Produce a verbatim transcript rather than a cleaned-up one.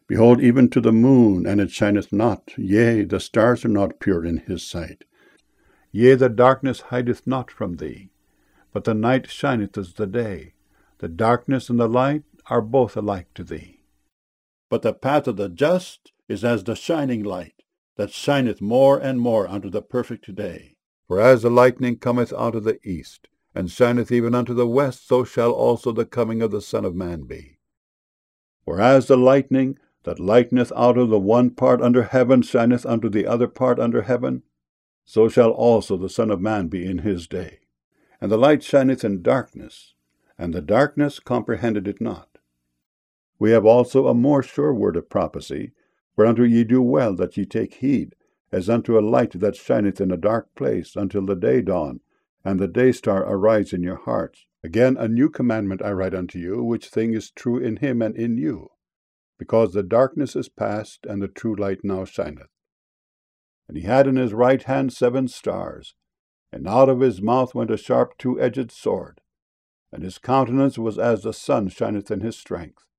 Behold, even to the moon, and it shineth not, yea, the stars are not pure in his sight. Yea, the darkness hideth not from thee, but the night shineth as the day. The darkness and the light are both alike to thee. But the path of the just is as the shining light, that shineth more and more unto the perfect day. For as the lightning cometh out of the east, and shineth even unto the west, so shall also the coming of the Son of Man be. For as the lightning that lighteneth out of the one part under heaven shineth unto the other part under heaven, so shall also the Son of Man be in his day. And the light shineth in darkness, and the darkness comprehended it not. We have also a more sure word of prophecy, whereunto ye do well that ye take heed, as unto a light that shineth in a dark place, until the day dawn, and the day star arise in your hearts. Again, a new commandment I write unto you, which thing is true in him and in you, because the darkness is past, and the true light now shineth. And he had in his right hand seven stars, and out of his mouth went a sharp two-edged sword, and his countenance was as the sun shineth in his strength.